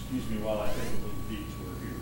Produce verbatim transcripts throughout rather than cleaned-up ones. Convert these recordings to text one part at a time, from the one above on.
Excuse me while I take a little detour here.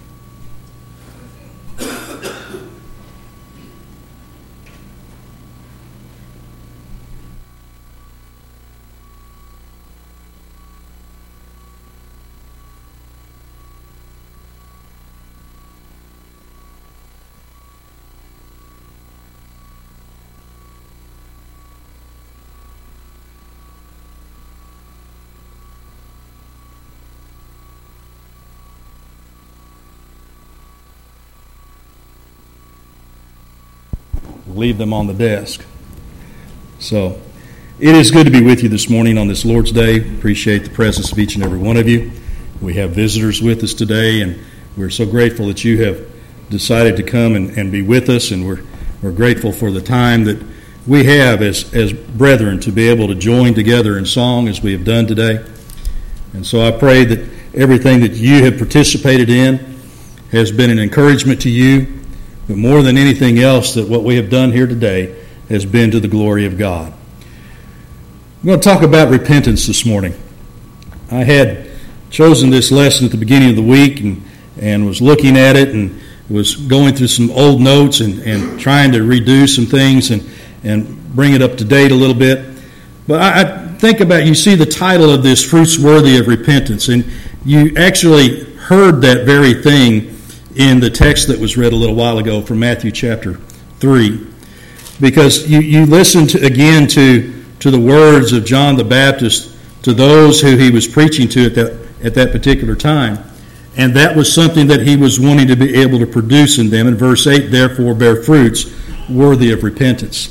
Leave them on the desk. So it is good to be with you this morning on this Lord's Day. Appreciate the presence of each and every one of you. We have visitors with us today, and we're so grateful that you have decided to come and, and be with us, and we're we're grateful for the time that we have as, as brethren to be able to join together in song as we have done today. And so I pray that everything that you have participated in has been an encouragement to you, but more than anything else, that what we have done here today has been to the glory of God. I'm going to talk about repentance this morning. I had chosen this lesson at the beginning of the week and, and was looking at it and was going through some old notes and, and trying to redo some things and, and bring it up to date a little bit. But I, I think about, you see the title of this, Fruits Worthy of Repentance, and you actually heard that very thing in the text that was read a little while ago from Matthew chapter three. Because you, you listened to, again to, to the words of John the Baptist to those who he was preaching to at that, at that particular time. And that was something that he was wanting to be able to produce in them. In verse eight, therefore bear fruits worthy of repentance.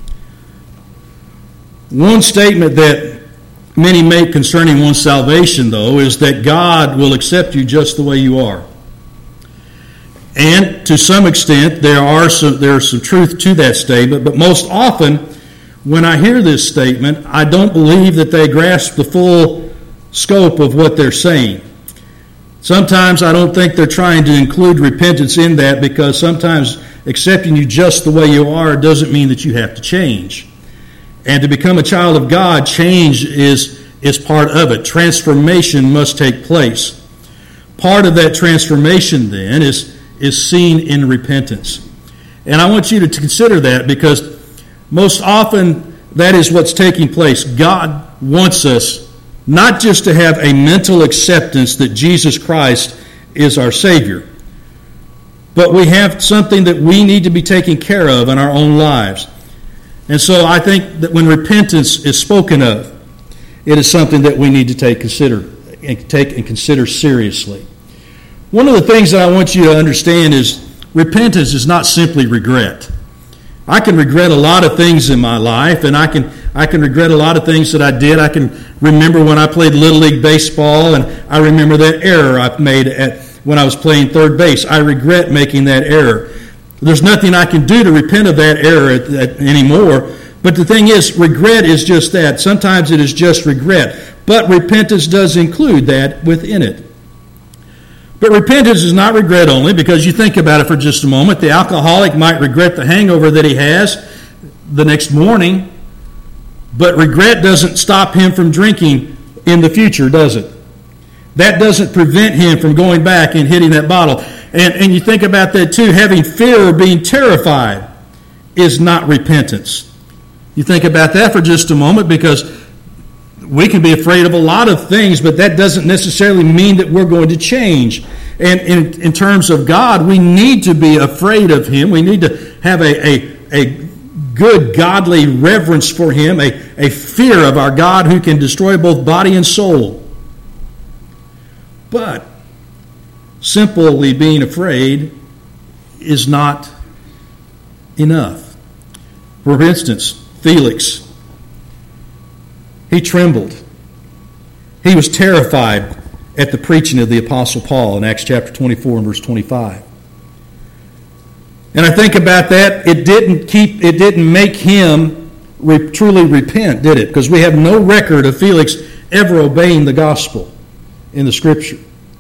One statement that many make concerning one's salvation, though, is that God will accept you just the way you are. And to some extent, there are some there's some truth to that statement, but most often, when I hear this statement, I don't believe that they grasp the full scope of what they're saying. Sometimes I don't think they're trying to include repentance in that, because sometimes accepting you just the way you are doesn't mean that you have to change. And to become a child of God, change is, is part of it. Transformation must take place. Part of that transformation, then, is is seen in repentance. And I want you to consider that, because most often that is what's taking place. God wants us not just to have a mental acceptance that Jesus Christ is our Savior, but we have something that we need to be taking care of in our own lives. And so I think that when repentance is spoken of, it is something that we need to take consider and take and consider seriously. One of the things that I want you to understand is repentance is not simply regret. I can regret a lot of things in my life, and I can I can regret a lot of things that I did. I can remember when I played Little League Baseball, and I remember that error I made at when I was playing third base. I regret making that error. There's nothing I can do to repent of that error at, at, anymore. But the thing is, regret is just that. Sometimes it is just regret. But repentance does include that within it. But repentance is not regret only, because you think about it for just a moment. The alcoholic might regret the hangover that he has the next morning, but regret doesn't stop him from drinking in the future, does it? That doesn't prevent him from going back and hitting that bottle. And, and you think about that too. Having fear of being terrified is not repentance. You think about that for just a moment, because we can be afraid of a lot of things, but that doesn't necessarily mean that we're going to change. And in, in terms of God, we need to be afraid of Him. We need to have a, a, a good, godly reverence for Him, a, a fear of our God who can destroy both body and soul. But simply being afraid is not enough. For instance, Felix, he trembled. He was terrified at the preaching of the Apostle Paul in Acts chapter twenty-four and verse twenty-five. And I think about that, it didn't keep, it didn't make him re- truly repent, did it? Because we have no record of Felix ever obeying the gospel in the Scripture.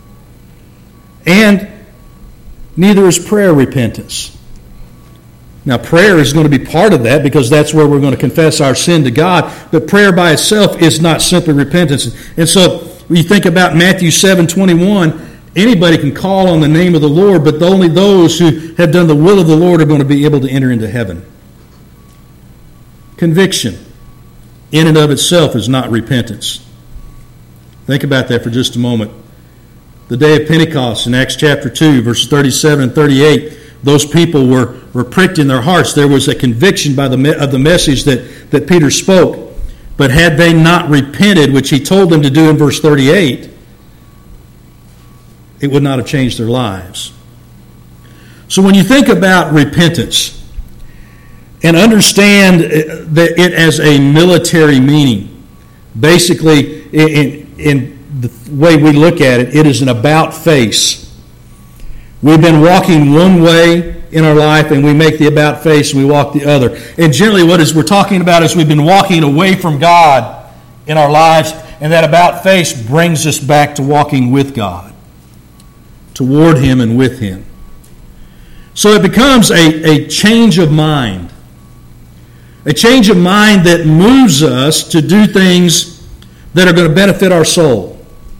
And neither is prayer repentance. Now, prayer is going to be part of that, because that's where we're going to confess our sin to God. But prayer by itself is not simply repentance. And so when you think about Matthew seven twenty-one, anybody can call on the name of the Lord, but only those who have done the will of the Lord are going to be able to enter into heaven. Conviction, in and of itself, is not repentance. Think about that for just a moment. The day of Pentecost in Acts chapter two, verses thirty-seven and thirty-eight, those people were, were pricked in their hearts. There was a conviction by the of the message that, that Peter spoke. But had they not repented, which he told them to do in verse thirty-eight, it would not have changed their lives. So when you think about repentance and understand that it as a military meaning, basically in, in the way we look at it, it is an about face. We've been walking one way in our life and we make the about face and we walk the other. And generally what is we're talking about is we've been walking away from God in our lives, and that about face brings us back to walking with God, toward Him and with Him. So it becomes a, a change of mind. A change of mind that moves us to do things that are going to benefit our soul.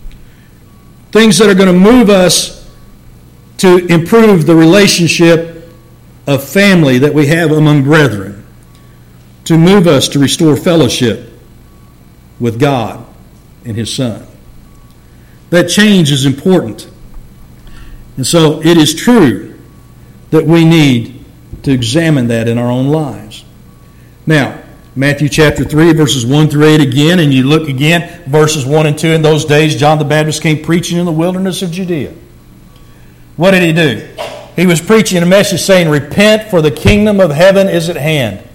Things that are going to move us to improve the relationship of family that we have among brethren. To move us to restore fellowship with God and His Son. That change is important. And so it is true that we need to examine that in our own lives. Now, Matthew chapter three, verses one through eight again, and you look again, verses one and two. In those days, John the Baptist came preaching in the wilderness of Judea. What did he do? He was preaching a message saying, repent, for the kingdom of heaven is at hand.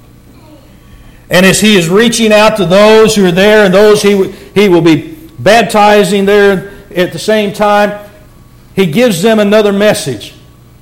And as he is reaching out to those who are there and those he, he will be baptizing there at the same time, he gives them another message.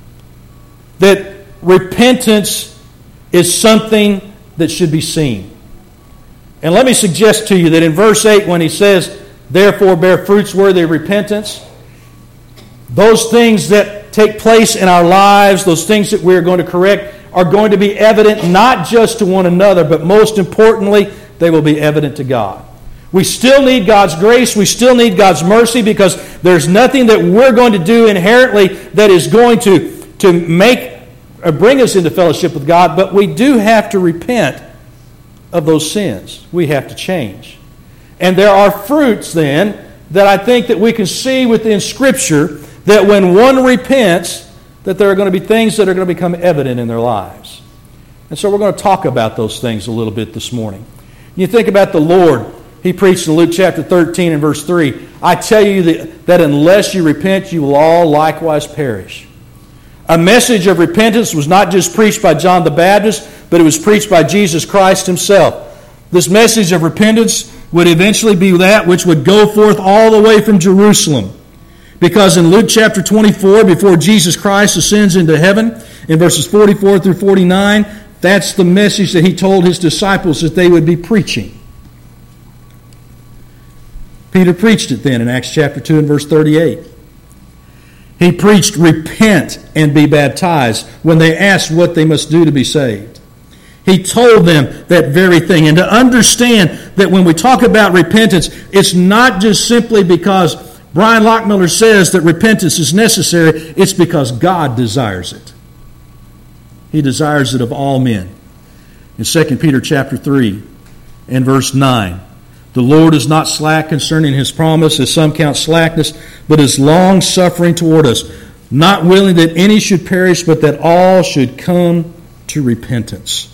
That repentance is something that should be seen. And let me suggest to you that in verse eight, when he says, therefore bear fruits worthy of repentance, those things that take place in our lives, those things that we're going to correct, are going to be evident not just to one another, but most importantly, they will be evident to God. We still need God's grace. We still need God's mercy, because there's nothing that we're going to do inherently that is going to, to make or bring us into fellowship with God, but we do have to repent of those sins. We have to change. And there are fruits then that I think that we can see within Scripture that when one repents, that there are going to be things that are going to become evident in their lives. And so we're going to talk about those things a little bit this morning. You think about the Lord. He preached in Luke chapter thirteen and verse three, I tell you that, that unless you repent, you will all likewise perish. A message of repentance was not just preached by John the Baptist, but it was preached by Jesus Christ Himself. This message of repentance would eventually be that which would go forth all the way from Jerusalem. Because in Luke chapter twenty-four, before Jesus Christ ascends into heaven, in verses forty-four through forty-nine, that's the message that He told His disciples that they would be preaching. Peter preached it then in Acts chapter two and verse thirty-eight. He preached, repent and be baptized, when they asked what they must do to be saved. He told them that very thing. And to understand that when we talk about repentance, it's not just simply because Brian Lockmiller says that repentance is necessary. It's because God desires it. He desires it of all men. In Second Peter chapter three and verse nine, the Lord is not slack concerning His promise, as some count slackness, but is long-suffering toward us, not willing that any should perish, but that all should come to repentance.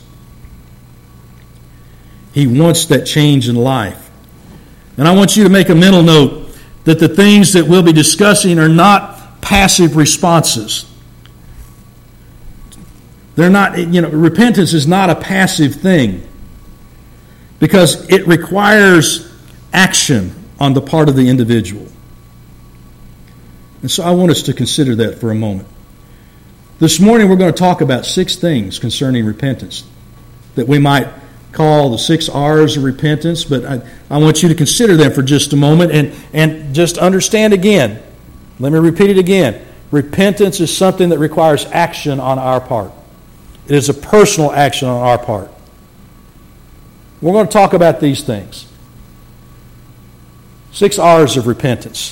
He wants that change in life. And I want you to make a mental note that the things that we'll be discussing are not passive responses. They're not, you know, repentance is not a passive thing, because it requires action on the part of the individual. And so I want us to consider that for a moment. This morning we're going to talk about six things concerning repentance that we might call the six R's of repentance, but I, I want you to consider them for just a moment and, and just understand again. Let me repeat it again. Repentance is something that requires action on our part. It is a personal action on our part. We're going to talk about these things. Six R's of repentance.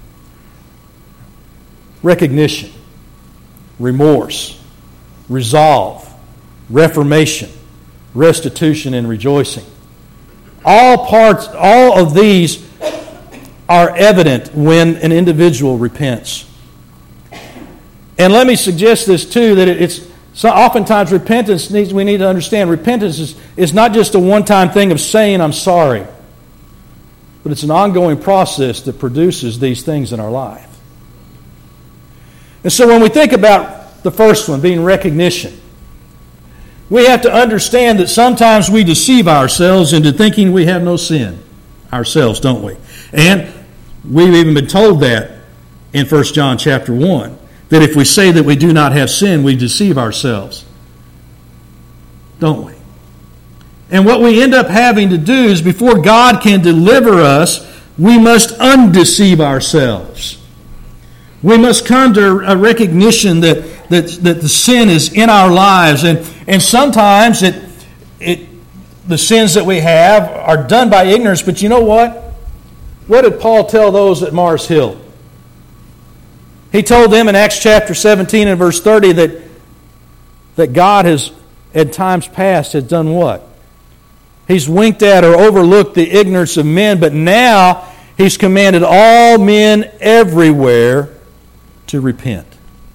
Recognition, remorse, resolve, reformation, restitution, and rejoicing. All parts, all of these are evident when an individual repents. And let me suggest this too, that it's so oftentimes repentance needs, we need to understand, repentance is, is not just a one-time thing of saying I'm sorry, but it's an ongoing process that produces these things in our life. And so when we think about the first one, being recognition, we have to understand that sometimes we deceive ourselves into thinking we have no sin ourselves, don't we? And we've even been told that in First John chapter one, that if we say that we do not have sin, we deceive ourselves, don't we? And what we end up having to do is, before God can deliver us, we must undeceive ourselves. We must come to a recognition that, that, that the sin is in our lives. And, and sometimes it, it, the sins that we have are done by ignorance. But you know what? What did Paul tell those at Mars Hill? He told them in Acts chapter seventeen and verse thirty that, that God has, at times past, has done what? He's winked at or overlooked the ignorance of men, but now He's commanded all men everywhere to repent.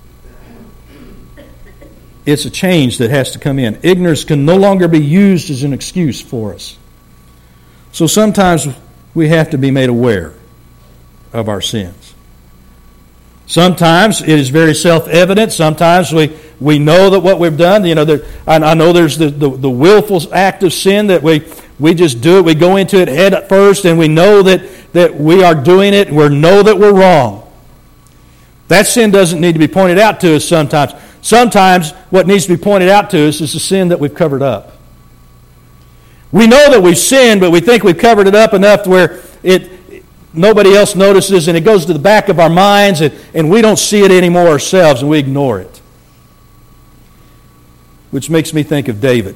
It's a change that has to come in. Ignorance can no longer be used as an excuse for us. So sometimes we have to be made aware of our sins. Sometimes it is very self-evident. Sometimes we, we know that what we've done, you know, there, I, I know there's the, the, the willful act of sin that we, we just do it. We go into it head first and we know that, that we are doing it and we know that we're wrong. That sin doesn't need to be pointed out to us sometimes. Sometimes what needs to be pointed out to us is the sin that we've covered up. We know that we've sinned, but we think we've covered it up enough to where it nobody else notices, and it goes to the back of our minds, and, and we don't see it anymore ourselves, and we ignore it. Which makes me think of David.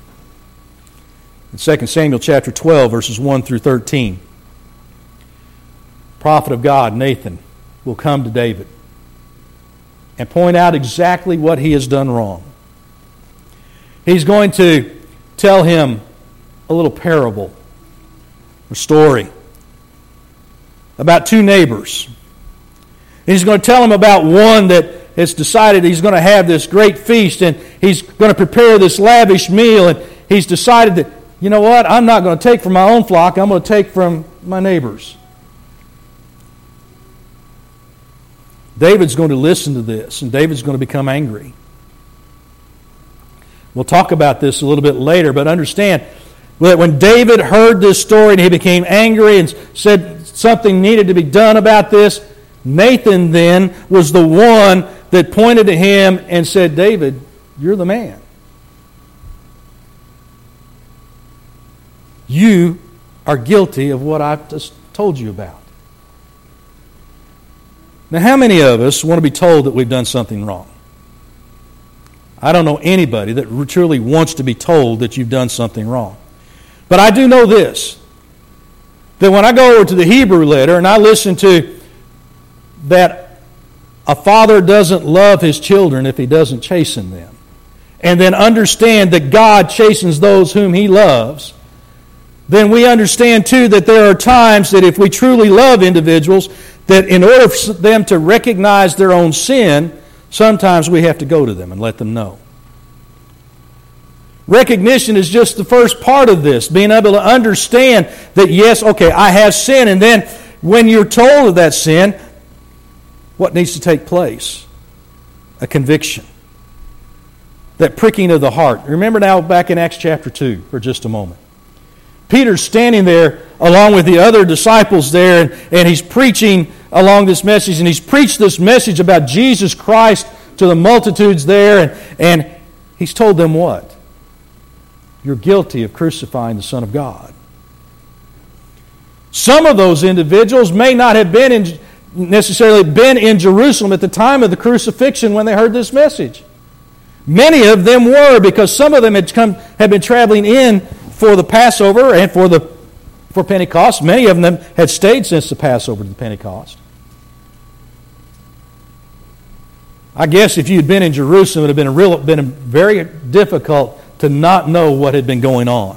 In Second Samuel chapter twelve, verses one through thirteen, prophet of God, Nathan, will come to David and point out exactly what he has done wrong. He's going to tell him a little parable, a story about two neighbors. He's going to tell him about one that has decided he's going to have this great feast, and he's going to prepare this lavish meal, and he's decided that, you know what, I'm not going to take from my own flock, I'm going to take from my neighbors. David's going to listen to this, and David's going to become angry. We'll talk about this a little bit later, but understand that when David heard this story and he became angry and said something needed to be done about this, Nathan then was the one that pointed to him and said, David, you're the man. You are guilty of what I've just told you about. Now, how many of us want to be told that we've done something wrong? I don't know anybody that truly wants to be told that you've done something wrong. But I do know this, that when I go over to the Hebrew letter and I listen to that a father doesn't love his children if he doesn't chasten them, and then understand that God chastens those whom He loves, then we understand too that there are times that if we truly love individuals, that in order for them to recognize their own sin, sometimes we have to go to them and let them know. Recognition is just the first part of this, being able to understand that, yes, okay, I have sin, and then when you're told of that sin, what needs to take place? A conviction. That pricking of the heart. Remember now back in Acts chapter two for just a moment. Peter's standing there along with the other disciples there, and, and he's preaching along this message, and he's preached this message about Jesus Christ to the multitudes there, and, and he's told them what? You're guilty of crucifying the Son of God. Some of those individuals may not have been in, necessarily been in Jerusalem at the time of the crucifixion when they heard this message. Many of them were, because some of them had come had been traveling in for the Passover and for the for Pentecost. Many of them had stayed since the Passover to the Pentecost. I guess if you had been in Jerusalem, it would have been, a real, been very difficult to not know what had been going on.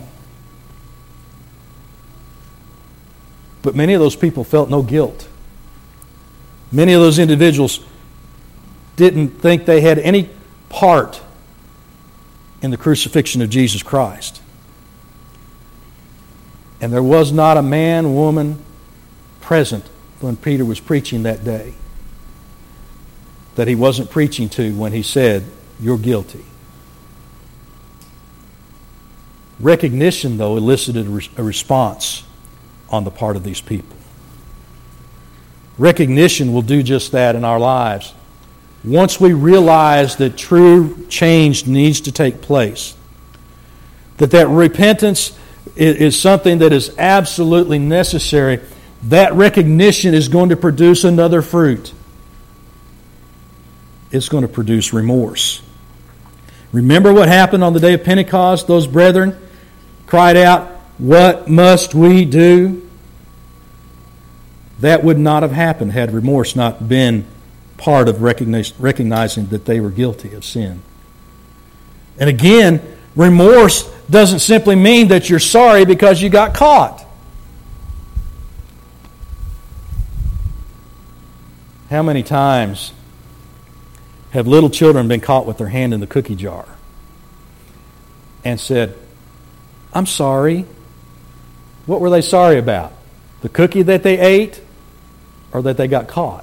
But many of those people felt no guilt. Many of those individuals didn't think they had any part in the crucifixion of Jesus Christ. And there was not a man, woman present when Peter was preaching that day that he wasn't preaching to when he said, "You're guilty." Recognition, though, elicited a response on the part of these people. Recognition will do just that in our lives. Once we realize that true change needs to take place, that that repentance is something that is absolutely necessary, that recognition is going to produce another fruit. It's going to produce remorse. Remember what happened on the day of Pentecost? Those brethren cried out, "What must we do?" That would not have happened had remorse not been part of recognizing that they were guilty of sin. And again, remorse doesn't simply mean that you're sorry because you got caught. How many times have little children been caught with their hand in the cookie jar and said, "I'm sorry"? What were they sorry about? The cookie that they ate or that they got caught?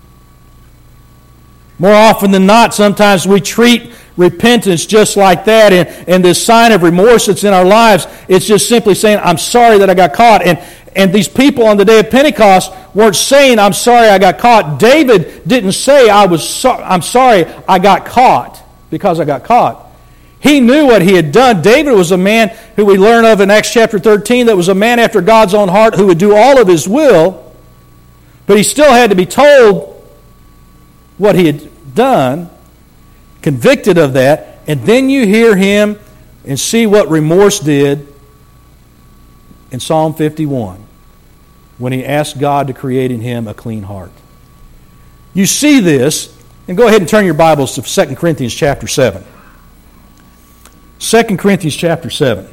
More often than not, sometimes we treat repentance just like that, and, and this sign of remorse that's in our lives, it's just simply saying, "I'm sorry that I got caught." And, and these people on the day of Pentecost weren't saying, "I'm sorry I got caught." David didn't say, I was so- I'm sorry I got caught because I got caught. He knew what he had done. David was a man who we learn of in Acts chapter thirteen that was a man after God's own heart who would do all of his will, but he still had to be told what he had done, convicted of that, and then you hear him and see what remorse did in Psalm fifty-one when he asked God to create in him a clean heart. You see this, and go ahead and turn your Bibles to Second Corinthians chapter seven. Second Corinthians chapter seven.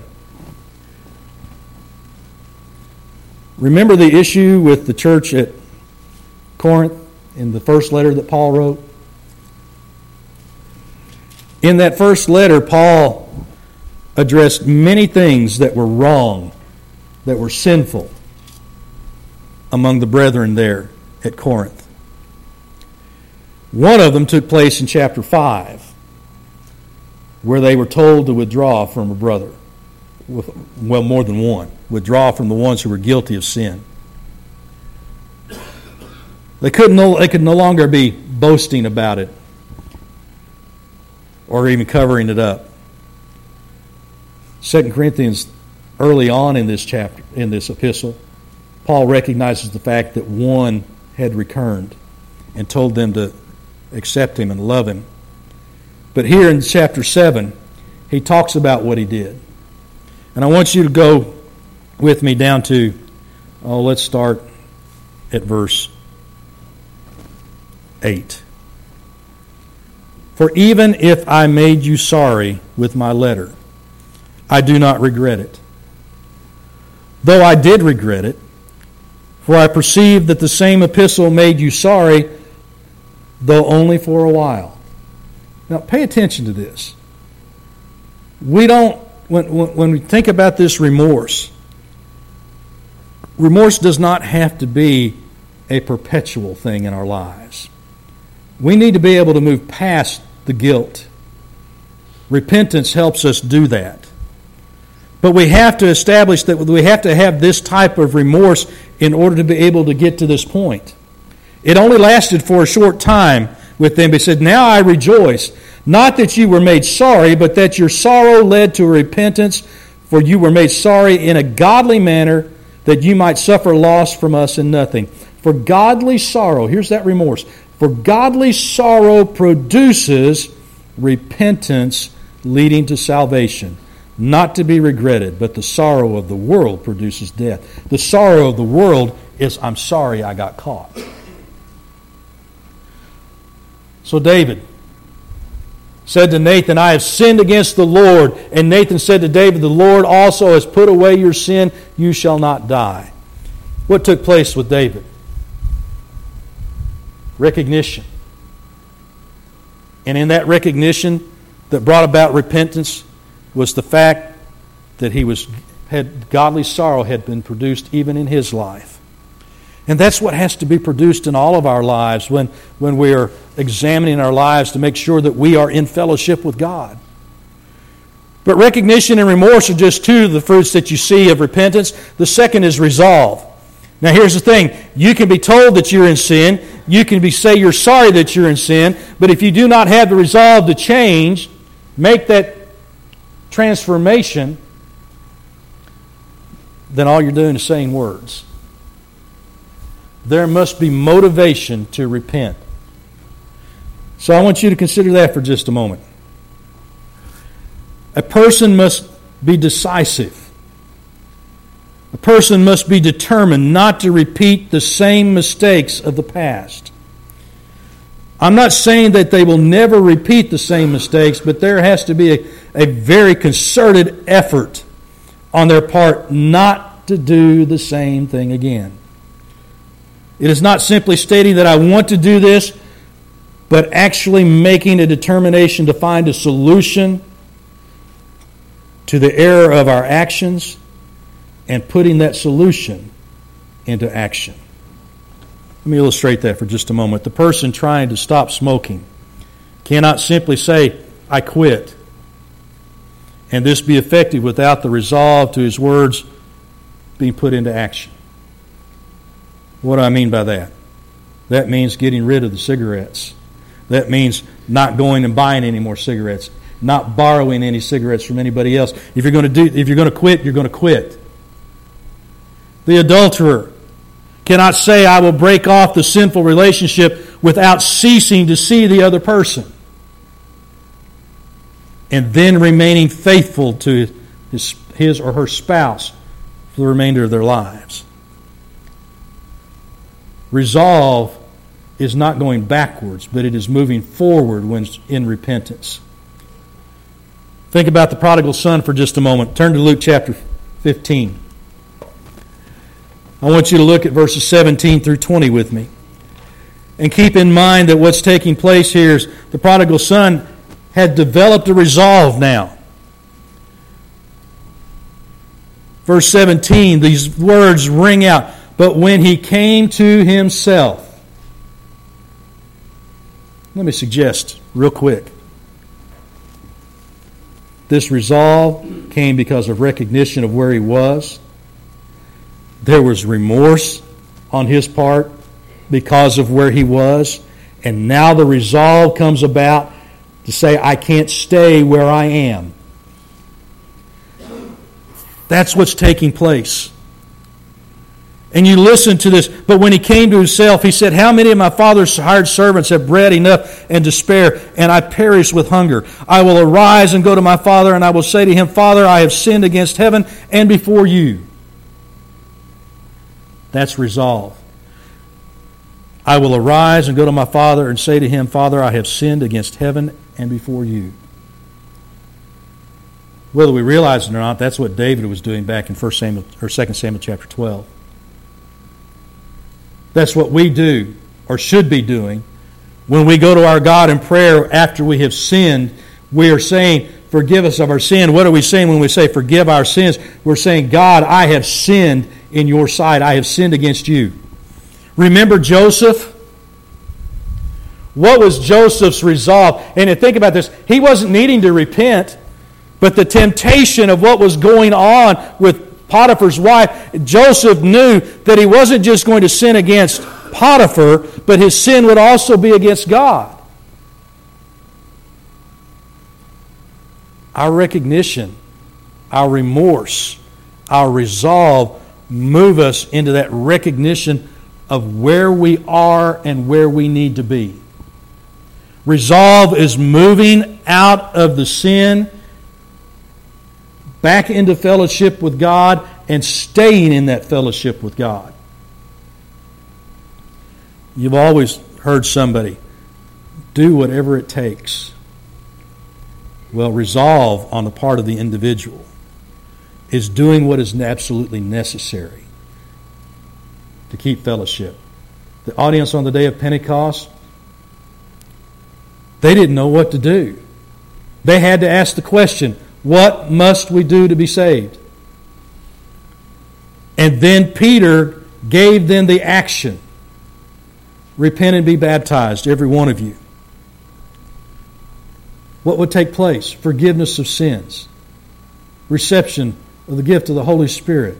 Remember the issue with the church at Corinth in the first letter that Paul wrote? In that first letter, Paul addressed many things that were wrong, that were sinful among the brethren there at Corinth. One of them took place in chapter five, where they were told to withdraw from a brother. Well, more than one. Withdraw from the ones who were guilty of sin. They could no, they could no longer be boasting about it or even covering it up. Second Corinthians, early on in this chapter, in this epistle, Paul recognizes the fact that one had returned and told them to accept him and love him. But here in chapter seven, he talks about what he did. And I want you to go with me down to, oh, let's start at verse eight. "For even if I made you sorry with my letter, I do not regret it. Though I did regret it, for I perceive that the same epistle made you sorry, though only for a while." Now, pay attention to this. We don't, when, when, when we think about this remorse, remorse does not have to be a perpetual thing in our lives. We need to be able to move past the guilt. Repentance helps us do that. But we have to establish that we have to have this type of remorse in order to be able to get to this point. It only lasted for a short time with them. He said, "Now I rejoice, not that you were made sorry, but that your sorrow led to repentance, for you were made sorry in a godly manner, that you might suffer loss from us in nothing. For godly sorrow," here's that remorse, "for godly sorrow produces repentance leading to salvation, not to be regretted, but the sorrow of the world produces death. The sorrow of the world is, I'm sorry I got caught. So David said to Nathan, I have sinned against the Lord. And Nathan said to David, the Lord also has put away your sin. You shall not die. What took place with David? Recognition. And in that recognition that brought about repentance was the fact that he was had godly sorrow had been produced even in his life. And that's what has to be produced in all of our lives when, when we are examining our lives to make sure that we are in fellowship with God. But recognition and remorse are just two of the fruits that you see of repentance. The second is resolve. Now here's the thing. You can be told that you're in sin. You can be say you're sorry that you're in sin. But if you do not have the resolve to change, make that transformation, then all you're doing is saying words. There must be motivation to repent. So I want you to consider that for just a moment. A person must be decisive. A person must be determined not to repeat the same mistakes of the past. I'm not saying that they will never repeat the same mistakes, but there has to be a, a very concerted effort on their part not to do the same thing again. It is not simply stating that I want to do this, but actually making a determination to find a solution to the error of our actions and putting that solution into action. Let me illustrate that for just a moment. The person trying to stop smoking cannot simply say, I quit, and this be effective without the resolve to his words being put into action. What do I mean by that? That means getting rid of the cigarettes. That means not going and buying any more cigarettes, not borrowing any cigarettes from anybody else. If you're going to do, if you're going to quit, you're going to quit. The adulterer cannot say, I will break off the sinful relationship without ceasing to see the other person, and then remaining faithful to his, his or her spouse for the remainder of their lives. Resolve is not going backwards, but it is moving forward when in repentance. Think about the prodigal son for just a moment. Turn to Luke chapter fifteen. I want you to look at verses seventeen through twenty with me. And keep in mind that what's taking place here is the prodigal son had developed a resolve now. Verse seventeen, these words ring out. But when he came to himself, let me suggest real quick, this resolve came because of recognition of where he was. There was remorse on his part because of where he was. And now the resolve comes about to say, I can't stay where I am. That's what's taking place. And you listen to this. But when he came to himself, he said, how many of my father's hired servants have bread enough and to spare, and I perish with hunger? I will arise and go to my father, and I will say to him, Father, I have sinned against heaven and before you. That's resolve. I will arise and go to my father and say to him, Father, I have sinned against heaven and before you. Whether we realize it or not, that's what David was doing back in First Samuel or Second Samuel chapter twelve. That's what we do, or should be doing, when we go to our God in prayer after we have sinned. We are saying, forgive us of our sin. What are we saying when we say forgive our sins? We're saying, God, I have sinned in your sight. I have sinned against you. Remember Joseph? What was Joseph's resolve? And think about this. He wasn't needing to repent, but the temptation of what was going on with Potiphar's wife, Joseph knew that he wasn't just going to sin against Potiphar, but his sin would also be against God. Our recognition, our remorse, our resolve move us into that recognition of where we are and where we need to be. Resolve is moving out of the sin back into fellowship with God and staying in that fellowship with God. You've always heard somebody, do whatever it takes. Well, resolve on the part of the individual is doing what is absolutely necessary to keep fellowship. The audience on the day of Pentecost, they didn't know what to do. They had to ask the question, what must we do to be saved? And then Peter gave them the action. Repent and be baptized, every one of you. What would take place? Forgiveness of sins. Reception of the gift of the Holy Spirit.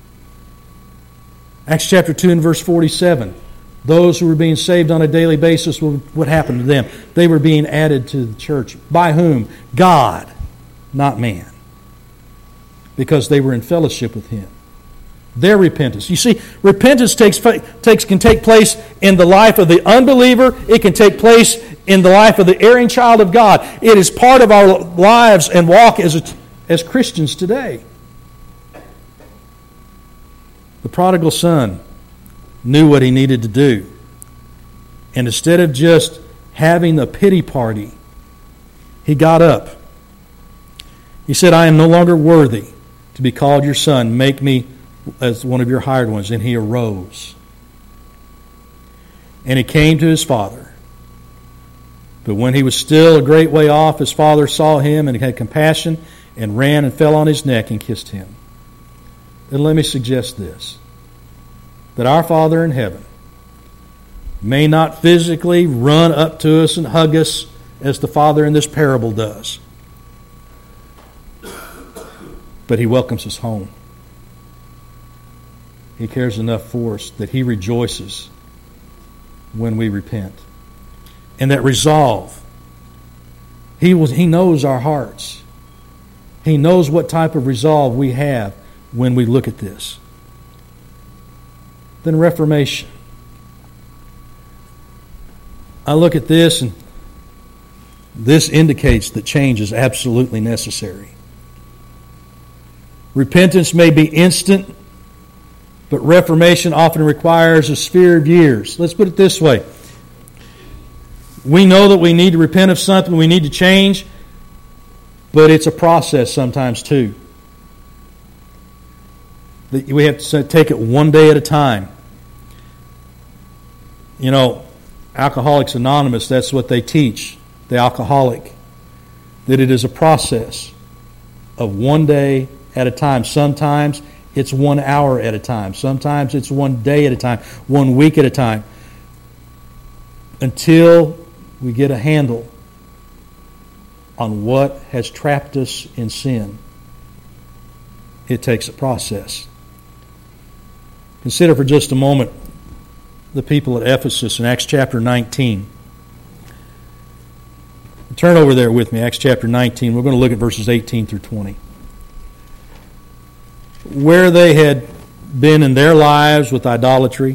Acts chapter two and verse forty-seven. Those who were being saved on a daily basis, what happened to them? They were being added to the church. By whom? God, not man. Because they were in fellowship with Him. Their repentance. You see, repentance takes, takes can take place in the life of the unbeliever. It can take place in the life of the erring child of God. It is part of our lives and walk as, a, as Christians today. The prodigal son knew what he needed to do. And instead of just having a pity party, he got up. He said, I am no longer worthy to be called your son. Make me as one of your hired ones. And he arose. And he came to his father. But when he was still a great way off, his father saw him and had compassion and ran and fell on his neck and kissed him. Then let me suggest this, that our Father in heaven may not physically run up to us and hug us as the father in this parable does, but He welcomes us home. He cares enough for us that He rejoices when we repent. And that resolve, He was, He knows our hearts. He knows what type of resolve we have when we look at this. Then reformation. I look at this and this indicates that change is absolutely necessary. Repentance may be instant, but reformation often requires a sphere of years. Let's put it this way. We know that we need to repent of something, we need to change, but it's a process sometimes too. We have to take it one day at a time. You know, Alcoholics Anonymous, that's what they teach, the alcoholic, that it is a process of one day at a time. Sometimes it's one hour at a time. Sometimes it's one day at a time, one week at a time, until we get a handle on what has trapped us in sin. It takes a process. Consider for just a moment the people at Ephesus in Acts chapter nineteen. Turn over there with me, Acts chapter nineteen. We're going to look at verses eighteen through twenty. Where they had been in their lives with idolatry,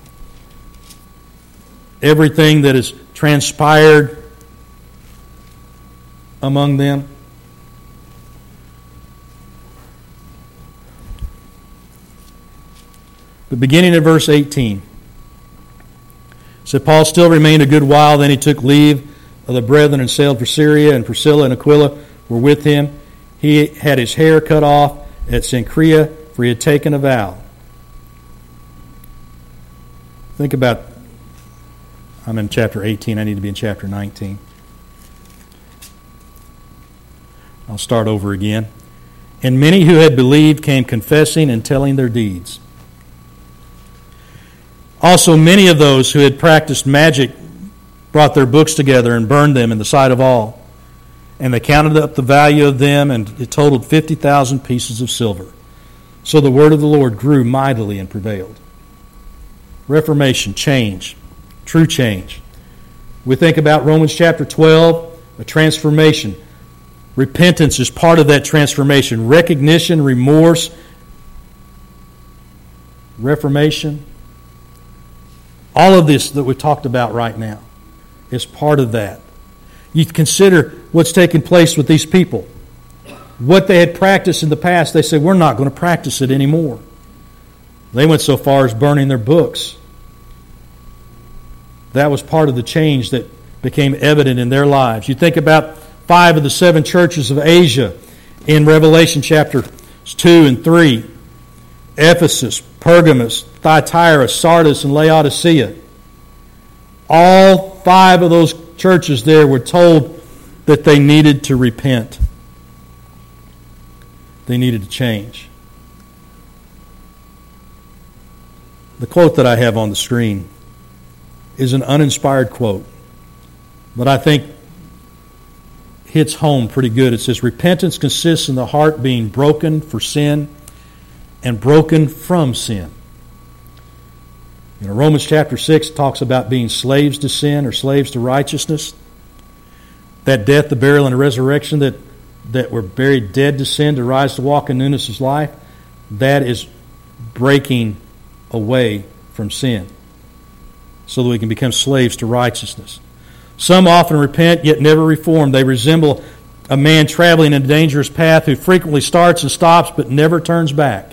everything that has transpired among them. But beginning at verse eighteen, said Paul still remained a good while, then he took leave of the brethren and sailed for Syria, and Priscilla and Aquila were with him. He had his hair cut off at Cenchrea, for he had taken a vow. Think about, I'm in chapter eighteen, I need to be in chapter nineteen. I'll start over again. And many who had believed came confessing and telling their deeds. Also many of those who had practiced magic brought their books together and burned them in the sight of all. And they counted up the value of them, and it totaled fifty thousand pieces of silver. So the word of the Lord grew mightily and prevailed. Reformation, change, true change. We think about Romans chapter twelve, a transformation. Repentance is part of that transformation. Recognition, remorse, reformation. All of this that we've talked about right now is part of that. You consider what's taking place with these people. what they had practiced in the past, they said, we're not going to practice it anymore. They went so far as burning their books. That was part of the change that became evident in their lives. You think about five of the seven churches of Asia in Revelation chapter two and three. Ephesus, Pergamos, Thyatira, Sardis, and Laodicea. All five of those churches there were told that they needed to repent. They needed to change. The quote that I have on the screen is an uninspired quote, but I think hits home pretty good. It says, repentance consists in the heart being broken for sin and broken from sin. You know, Romans chapter six talks about being slaves to sin or slaves to righteousness. That death, the burial, and the resurrection that, that were buried dead to sin to rise to walk in newness of life, that is breaking away from sin so that we can become slaves to righteousness. Some often repent yet never reform. They resemble a man traveling in a dangerous path who frequently starts and stops but never turns back.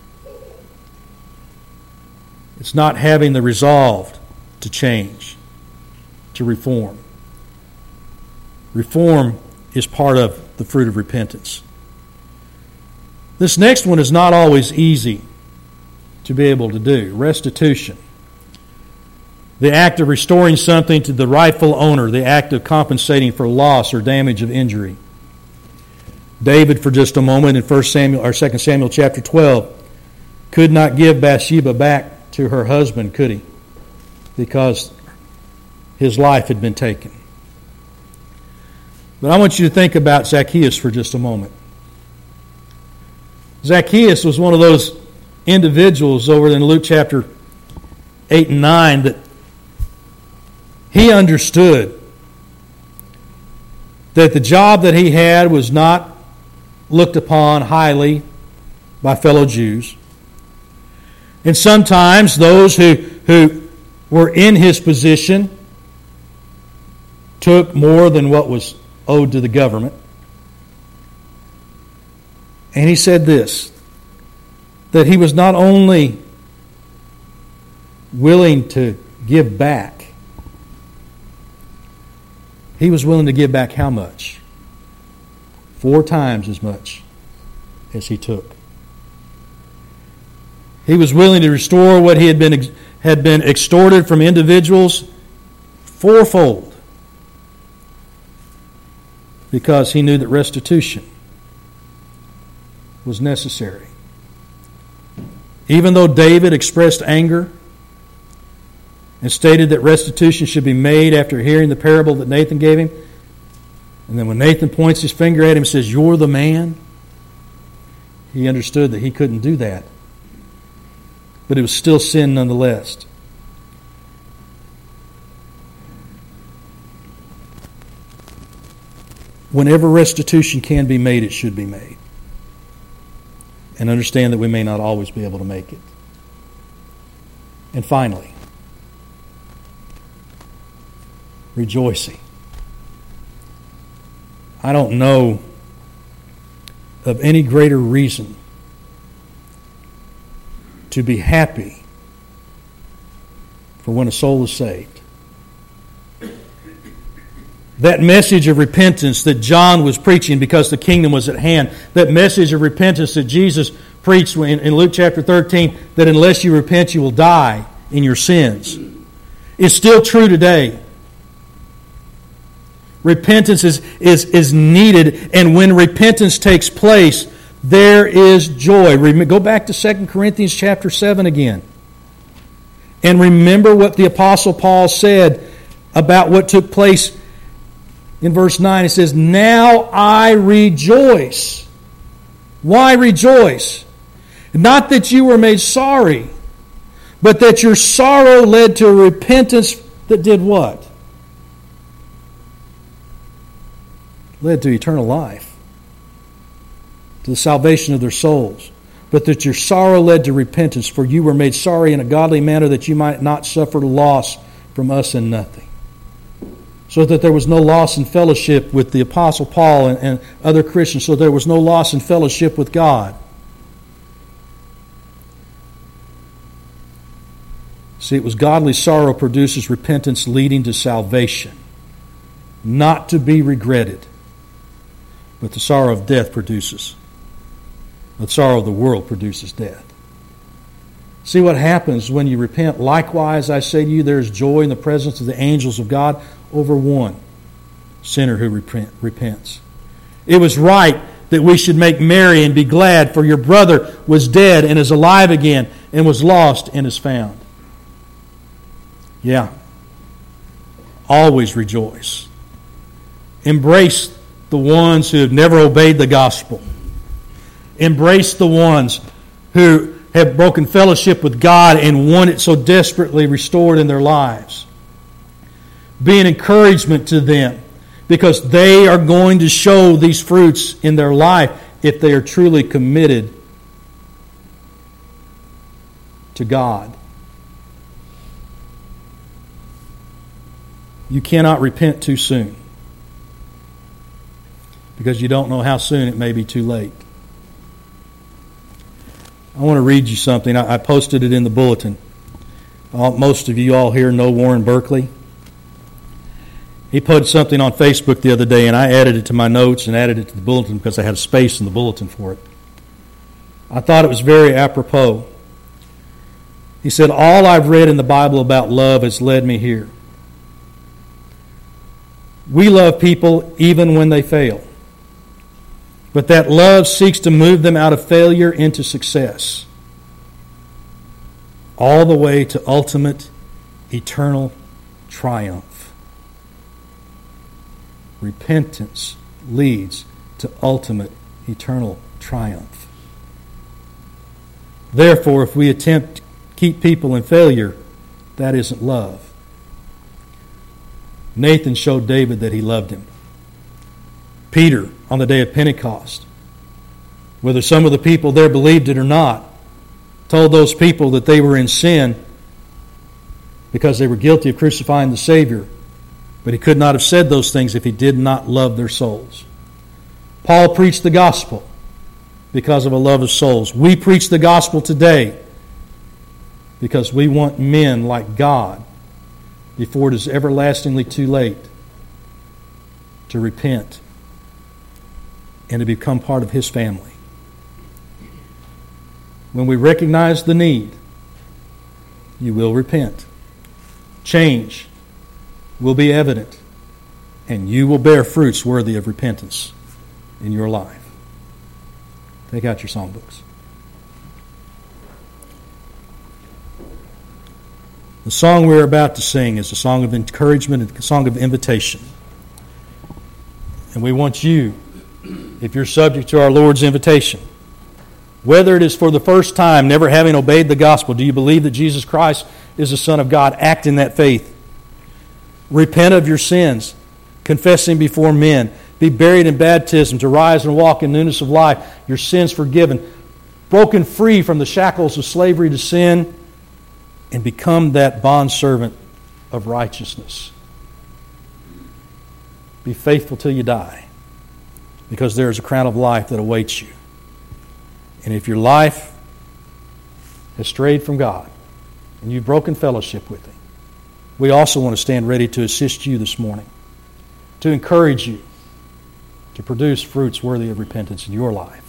It's not having the resolve to change, to reform. Reform is part of the fruit of repentance. This next one is not always easy to be able to do. Restitution. The act of restoring something to the rightful owner, the act of compensating for loss or damage of injury. David, for just a moment, in First Samuel or Second Samuel chapter twelve, could not give Bathsheba back to her husband, could he? Because his life had been taken. But I want you to think about Zacchaeus for just a moment. Zacchaeus was one of those individuals over in Luke chapter eight and nine that he understood that the job that he had was not looked upon highly by fellow Jews. And sometimes those who, who were in his position took more than what was owed to the government. And he said this, that he was not only willing to give back, he was willing to give back how much? Four times as much as he took. He was willing to restore what he had been had been extorted from individuals fourfold because he knew that restitution was necessary. Even though David expressed anger and stated that restitution should be made after hearing the parable that Nathan gave him, and then when Nathan points his finger at him and says, "You're the man," he understood that he couldn't do that. But it was still sin nonetheless. Whenever restitution can be made, it should be made. And understand that we may not always be able to make it. And finally, rejoicing. I don't know of any greater reason to be happy for when a soul is saved. That message of repentance that John was preaching because the kingdom was at hand, that message of repentance that Jesus preached in, in Luke chapter thirteen, that unless you repent you will die in your sins, is still true today. Repentance is, is, is needed, and when repentance takes place, there is joy. Go back to Second Corinthians chapter seven again. And remember what the Apostle Paul said about what took place in verse nine. It says, "Now I rejoice." Why rejoice? Not that you were made sorry, but that your sorrow led to a repentance that did what? Led to eternal life, to the salvation of their souls. But that your sorrow led to repentance, for you were made sorry in a godly manner, that you might not suffer loss from us in nothing. so that there was no loss in fellowship with the Apostle Paul and, and other Christians, so there was no loss in fellowship with God. See, it was godly sorrow produces repentance leading to salvation, not to be regretted. But the sorrow of death produces, the sorrow of the world produces death. See what happens when you repent. Likewise, I say to you, there is joy in the presence of the angels of God over one sinner who repent, repents. It was right that we should make merry and be glad, for your brother was dead and is alive again, and was lost and is found. Yeah. Always rejoice. Embrace the ones who have never obeyed the gospel. Embrace the ones who have broken fellowship with God and want it so desperately restored in their lives. Be an encouragement to them, because they are going to show these fruits in their life if they are truly committed to God. You cannot repent too soon, because you don't know how soon it may be too late. I want to read you something. I posted it in the bulletin. Most of you all here know Warren Berkeley. He put something on Facebook the other day, and I added it to my notes and added it to the bulletin because I had a space in the bulletin for it. I thought it was very apropos. He said, "All I've read in the Bible about love has led me here. We love people even when they fail. But that love seeks to move them out of failure into success, all the way to ultimate, eternal triumph. Repentance leads to ultimate, eternal triumph. Therefore, if we attempt to keep people in failure, that isn't love." Nathan showed David that he loved him. Peter, on the day of Pentecost, whether some of the people there believed it or not, told those people that they were in sin because they were guilty of crucifying the Savior. But he could not have said those things if he did not love their souls. Paul preached the gospel because of a love of souls. We preach the gospel today because we want men like God, before it is everlastingly too late, to repent and to become part of His family. When we recognize the need, you will repent. Change will be evident, and you will bear fruits worthy of repentance in your life. Take out your songbooks. The song we're about to sing is a song of encouragement, a song of invitation. And we want you, if you're subject to our Lord's invitation, whether it is for the first time, never having obeyed the gospel, do you believe that Jesus Christ is the Son of God? Act in that faith. Repent of your sins, confessing before men. Be buried in baptism to rise and walk in newness of life. Your sins forgiven. Broken free from the shackles of slavery to sin, and become that bondservant of righteousness. Be faithful till you die, because there is a crown of life that awaits you. And if your life has strayed from God and you've broken fellowship with Him, we also want to stand ready to assist you this morning, to encourage you to produce fruits worthy of repentance in your life.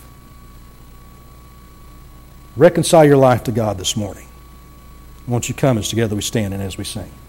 Reconcile your life to God this morning. Won't you come as together we stand and as we sing?